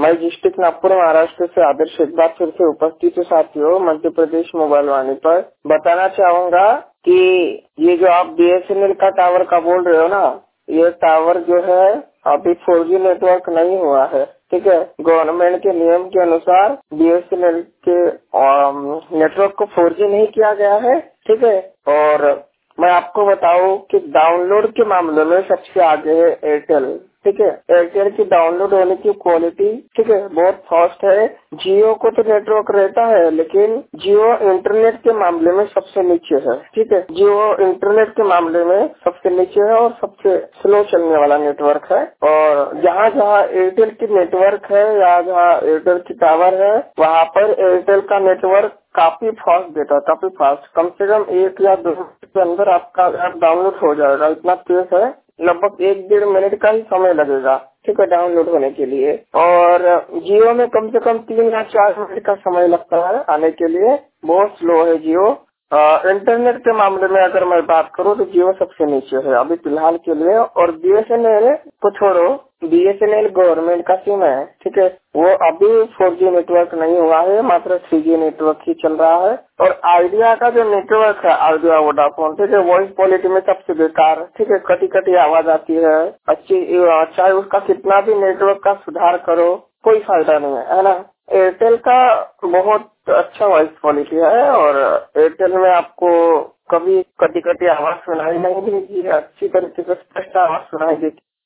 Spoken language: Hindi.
मैं डिस्ट्रिक्ट नागपुर महाराष्ट्र से आदर्श एक बार फिर से उपस्थित हूँ साथियों मध्य प्रदेश मोबाइल वाणी पर। बताना चाहूंगा कि ये जो आप BSNL का टावर का बोल रहे हो ना, ये टावर जो है अभी 4G नेटवर्क नहीं हुआ है। ठीक है, गवर्नमेंट के नियम के अनुसार BSNL के नेटवर्क को 4G नहीं किया गया है। ठीक है, और मैं आपको बताऊं कि डाउनलोड के मामले में सबसे आगे है एयरटेल। ठीक है, एयरटेल की डाउनलोड होने की क्वालिटी ठीक है बहुत फास्ट है। जियो को तो नेटवर्क रहता है, लेकिन जियो इंटरनेट के मामले में सबसे नीचे है। ठीक है, जियो इंटरनेट के मामले में सबसे नीचे है और सबसे स्लो चलने वाला नेटवर्क है। और जहाँ जहाँ एयरटेल की नेटवर्क है या जहाँ एयरटेल की टावर है, वहाँ पर एयरटेल का नेटवर्क काफी फास्ट देता है, काफी फास्ट। कम से कम 1 या 2 मिनट के अंदर आपका ऐप डाउनलोड हो जाएगा, इतना तेज है। लगभग 1-1.5 मिनट का ही समय लगेगा ठीक है डाउनलोड होने के लिए। और जियो में कम से कम 3 या 4 मिनट का समय लगता है आने के लिए, बहुत स्लो है जियो। इंटरनेट के मामले में अगर मैं बात करूँ तो जियो सबसे नीचे है अभी फिलहाल के लिए। और BSNL को छोड़ो, BSNL गवर्नमेंट का सिम है। ठीक है, वो अभी 4G नेटवर्क नहीं हुआ है, मात्र 3G नेटवर्क ही चल रहा है। और आइडिया का जो नेटवर्क है, आइडिया वोडाफोन, ठीक है, वॉइस क्वालिटी में सबसे बेकार। ठीक है, कटी कटी आवाज आती है, चाहे उसका कितना भी नेटवर्क का सुधार करो कोई फायदा नहीं है ना। एयरटेल का बहुत अच्छा वॉइस क्वालिटी है और एयरटेल में आपको कभी कटी कटी आवाज सुनाई नहीं देगी, अच्छी तरीके से स्पष्ट आवाज सुनाई देगी।